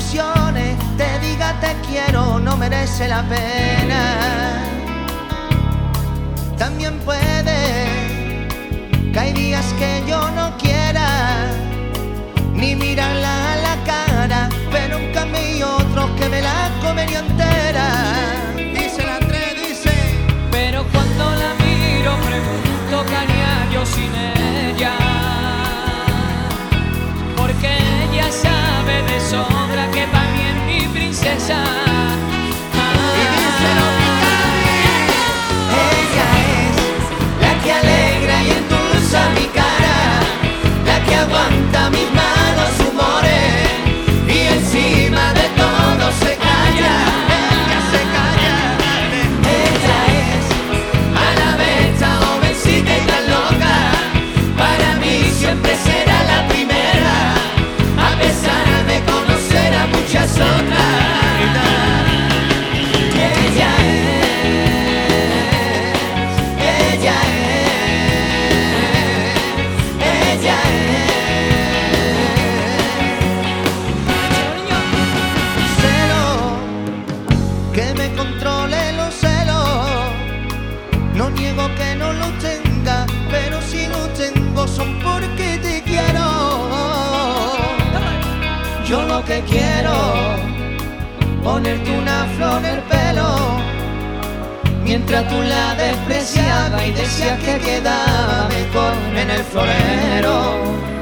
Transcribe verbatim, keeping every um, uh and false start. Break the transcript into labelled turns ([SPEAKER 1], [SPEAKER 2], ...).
[SPEAKER 1] ilusiones, te diga te quiero, no merece la pena. También puede que hay días que yo no quiera ni mirarla a la cara, pero en cambio hay otros que me la comería entera.
[SPEAKER 2] Dice la tres, dice.
[SPEAKER 3] Pero cuando la miro pregunto qué haría yo sin ella, porque ella sabe de sobra que para mí es mi princesa.
[SPEAKER 1] Y dice lo que ella es la que alegra y endulza mi cara, la que aguanta mis malos humores y encima de todo se calla. Ella se calla. Ella es a la vez tan jovencita y tan loca, para mí siempre será la primera, a pesar de conocer a muchas otras. Ella es, ella es, ella es. Celo, que me controle los celos. No niego que no lo tenga, pero si lo tengo son porque te quiero. Yo lo que quiero, ponerte una flor en el pelo, mientras tú la despreciabas y decías que quedaba mejor en el florero.